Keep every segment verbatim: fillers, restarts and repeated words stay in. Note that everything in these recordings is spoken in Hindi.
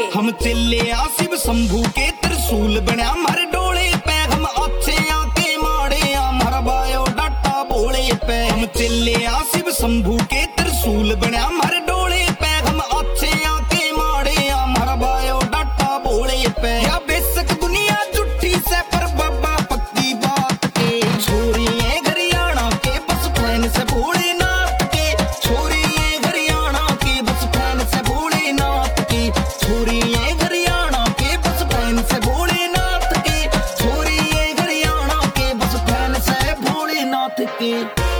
हम चले शिव शंभू के त्रिशूल बना हमारे डोले पे। हम अच्छे आके माड़े हमारा बायो डाटा बोले पे। हम चले शिव शंभू के त्रिशूल बना हमारे डोले पे। हम अच्छे आके माड़े हमारा बायो डाटा बोले पे। या बेशक दुनिया झूठी से पर बाबा पक्की बात के। छोरी है हरियाणा के बस फैन से भोलेनाथ के। छोरी है हरियाणा के बस फैन से भोलेनाथ के। छोरी है हरियाणा के बस फैन से भोलेनाथ के। छोरी है हरियाणा के बस फैन से भोलेनाथ के।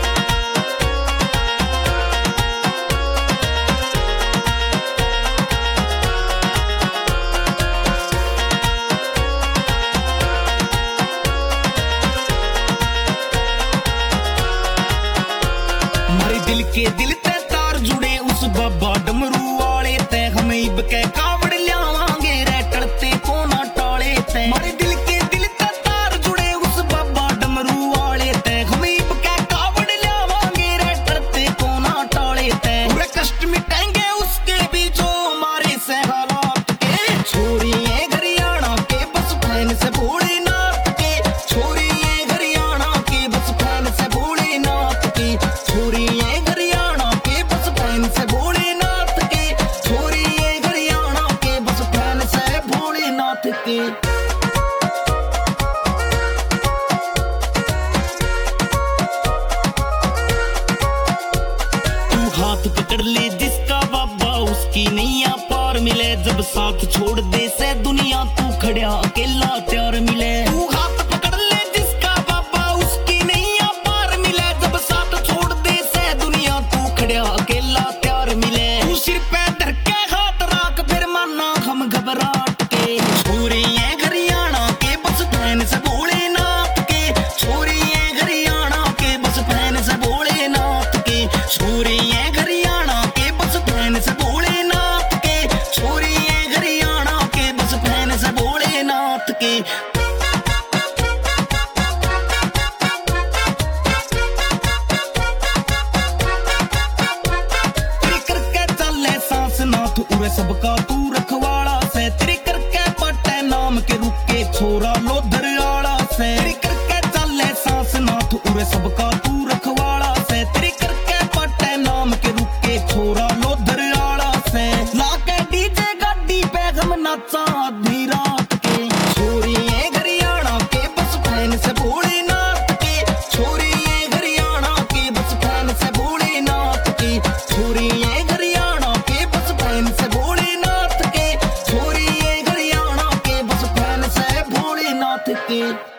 दिल के दिल ते तार जुड़े उस बाबा डमरू वाले ते। हम इब के कावड़ लियावांगे रे टड़ते को ना टाले ते। हमारे दिल के दिल ते तार जुड़े उस बाबा डमरू वाले ते। हम इब के कावड़ लियावांगे रे टड़ते को ना टाले ते। पूरे कष्ट मिटाएंगे उसके भी जो हमारे से हालात के। छोरी है हरियाणा के बस फैन से भोलेनाथ के। छोरी है हरियाणा के बस फैन से भोलेनाथ के। छोरी है हरियाणा के बस फैन से भोलेनाथ के। छोरी है हरियाणा के बस फैन से भोलेनाथ के। तू हाथ पकड़ ले जिसका बाबा उसकी नैया पार मिले। जब साथ छोड़ दे से दुनिया तू खड़ा अकेला प्यार मिले। तू हाथ पकड़ ले जिसका बाबा उसकी नैया पार मिले। जब साथ छोड़ दे से दुनिया तू खड़ा अकेला प्यार मिले। तू सिर पे धर के हाथ राख फिर माना हम घबराहट के। छोरी है हरियाणा के बस फैन से भोलेनाथ के। छोरी है हरियाणा के बस फैन से भोलेनाथ के। छोरी है हरियाणा के बस फैन से भोलेनाथ के। छोरी है हरियाणा के बस फैन से भोलेनाथ के। उरे सबका तू रखवाड़ा से। तेरी करके पटे नाम के रुके छोरा लोधर आड़ा से। तेरी करके चले सांस नाथ उरे सबका तू रखवाड़ा से। तेरी करके पटे नाम के रुके छोरा लोधर आड़ा से। लाके डीजे गाड़ी पे हम नाचा आधी रात के। छोरी है हरियाणा के बस फैन से भोलेनाथ के। छोरी है हरियाणा के बस फैन से भोलेनाथ के। छोरी है हरियाणा के बस फैन से भोलेनाथ के। छोरी है हरियाणा के बस फैन से भोलेनाथ के।